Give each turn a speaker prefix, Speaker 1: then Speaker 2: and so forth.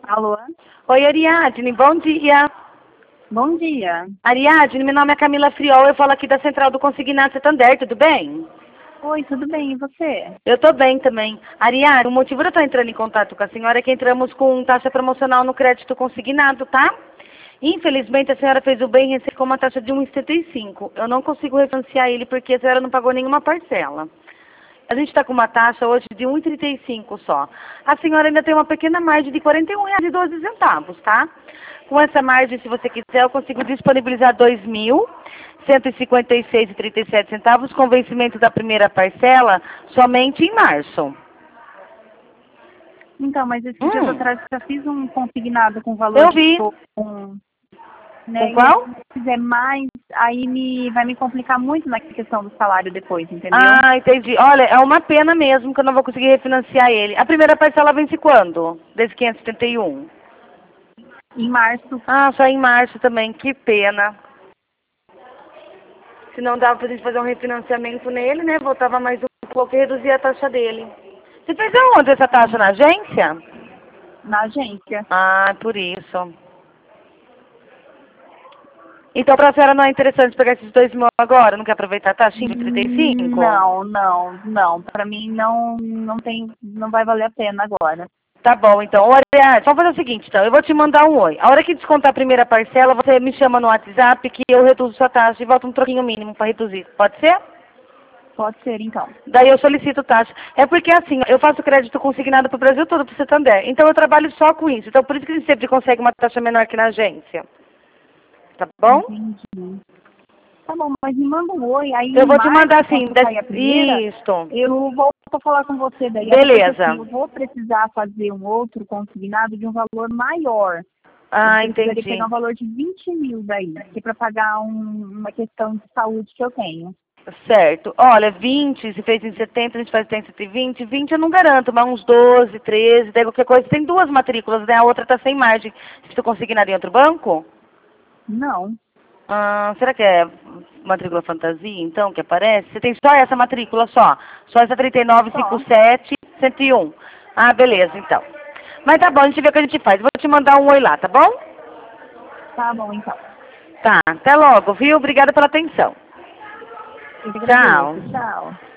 Speaker 1: Alô?
Speaker 2: Oi, Ariadne, bom dia.
Speaker 1: Bom dia.
Speaker 2: Ariadne, meu nome é Camila Friol, eu falo aqui da Central do Consignado Santander, tudo bem?
Speaker 1: Oi, tudo bem? E você?
Speaker 2: Eu tô bem também. Ariadne, o motivo de eu estar entrando em contato com a senhora é que entramos com taxa promocional no crédito consignado, tá? Infelizmente, a senhora fez o bem e recebeu uma taxa de 1,75. Eu não consigo refinanciar ele porque a senhora não pagou nenhuma parcela. A gente está com uma taxa hoje de 1,35 só. A senhora ainda tem uma pequena margem de R$ 41,12, tá? Com essa margem, se você quiser, eu consigo disponibilizar R$ 2.156,37 com vencimento da primeira parcela somente em março.
Speaker 1: Então, mas esses dias atrás eu já fiz um consignado com valor
Speaker 2: Eu
Speaker 1: de
Speaker 2: vi.
Speaker 1: né?
Speaker 2: Com
Speaker 1: E aí,
Speaker 2: qual?
Speaker 1: se fizer mais, aí vai me complicar muito na questão do salário depois, entendeu?
Speaker 2: Ah, entendi. Olha, é uma pena mesmo que eu não vou conseguir refinanciar ele. A primeira parcela vence quando? Desse 571.
Speaker 1: Em março,
Speaker 2: Ah, só em março também. Que pena. Se não dava pra gente fazer um refinanciamento nele, né? Voltava mais um pouco e reduzia a taxa dele. Você fez aonde essa taxa? Na agência?
Speaker 1: na agência.
Speaker 2: Ah, por isso. Então pra senhora não é interessante pegar esses 2.000 agora? Não quer aproveitar a taxinha de 35?
Speaker 1: Não. Pra mim não vai valer a pena agora.
Speaker 2: Tá bom, então. Ô, Ariadne, vamos fazer o seguinte, então. Eu vou te mandar um oi. A hora que descontar a primeira parcela, você me chama no WhatsApp que eu reduzo sua taxa e volta um troquinho mínimo pra reduzir. Pode ser?
Speaker 1: Pode ser, então.
Speaker 2: Daí eu solicito taxa. É porque assim, eu faço crédito consignado pro Brasil todo, pro Santander. Então eu trabalho só com isso. Então por isso que a gente sempre consegue uma taxa menor que na agência. Tá bom?
Speaker 1: Entendi. Tá bom, mas me manda um oi, aí
Speaker 2: Eu
Speaker 1: em
Speaker 2: vou te
Speaker 1: março,
Speaker 2: mandar assim.
Speaker 1: quando sair a primeira,
Speaker 2: Isso.
Speaker 1: eu volto a falar com você daí. Até porque assim,
Speaker 2: Beleza.
Speaker 1: eu vou precisar fazer um outro consignado de um valor maior. Eu
Speaker 2: Ah,
Speaker 1: precisaria
Speaker 2: entendi.
Speaker 1: pegar um valor de 20 mil daí, que é para pagar uma questão de saúde que eu tenho.
Speaker 2: Certo. Olha, 20, se fez em 70, a gente faz em 120. 20 eu não garanto, mas uns 12, 13, daí qualquer coisa. Tem duas matrículas, né? A outra tá sem margem. Se tu consignar em outro banco?
Speaker 1: Não,
Speaker 2: Ah, será que é matrícula fantasia, então, que aparece? Você tem só essa matrícula só? Só essa
Speaker 1: só.
Speaker 2: 3957-101. Ah, beleza, então. Mas tá bom, a gente vê o que a gente faz. Vou te mandar um oi lá, tá bom?
Speaker 1: Tá bom, então.
Speaker 2: Tá, até logo, viu? Obrigada pela atenção.
Speaker 1: Eu que agradeço.
Speaker 2: Tchau.
Speaker 1: Tchau.